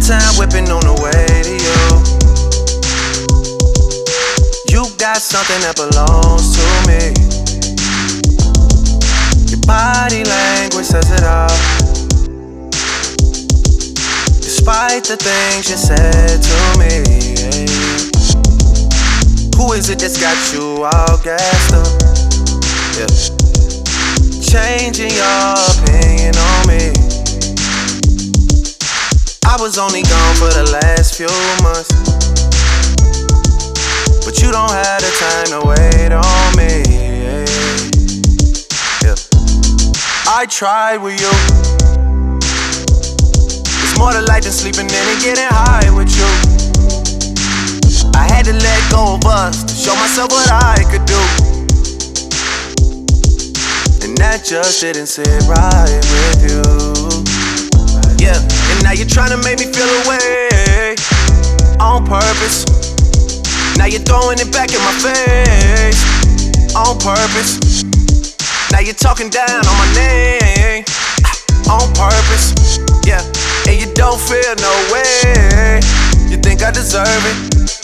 time whipping on the way to you. You got something that belongs to me. Your body language says it all. Despite the things you said to me, who is it that's got you all gassed up? Yeah. Changing your opinion on me. I was only gone for the last few months, but you don't have the time to wait on me. Yeah. I tried with you. It's more to life than sleeping in and getting high with you. I had to let go of us to show myself what I could do, and that just didn't sit right with you. Yeah, and now you're trying to make me feel away on purpose. Now you're throwing it back in my face on purpose. Now you're talking down on my name on purpose. Yeah, and you don't feel no way. You think I deserve it?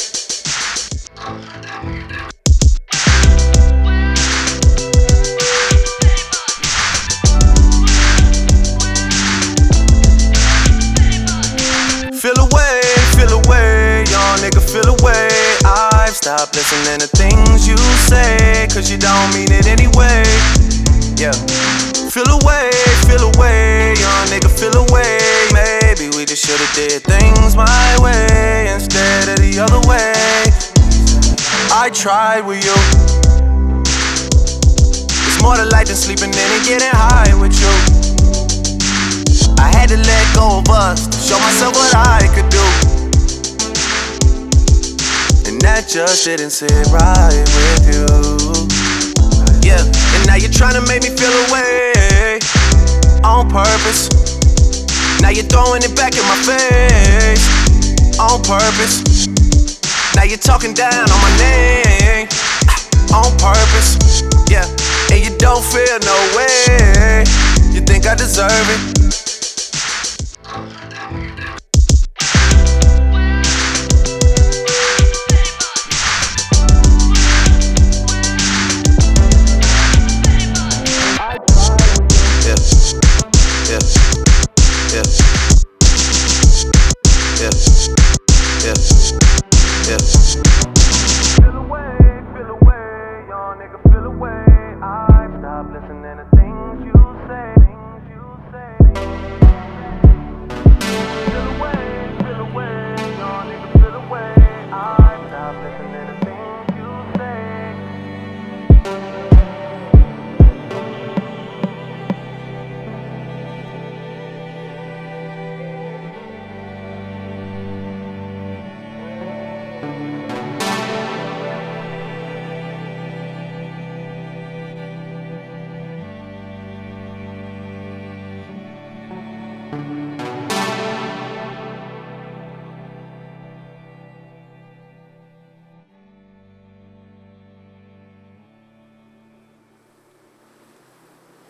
Feel away, young nigga, feel away. I've stopped listening to things you say, cause you don't mean it anyway. Yeah. Feel away, young nigga, feel away. Maybe we just should've did things my way instead of the other way. I tried with you. It's more to life than sleeping in and getting high with you. I had to let go of us to show myself what I could do, and that just didn't sit right with you. Yeah, and now you're trying to make me feel away on purpose. Now you're throwing it back in my face on purpose. Now you're talking down on my name on purpose. Yeah, and you don't feel no way. You think I deserve it?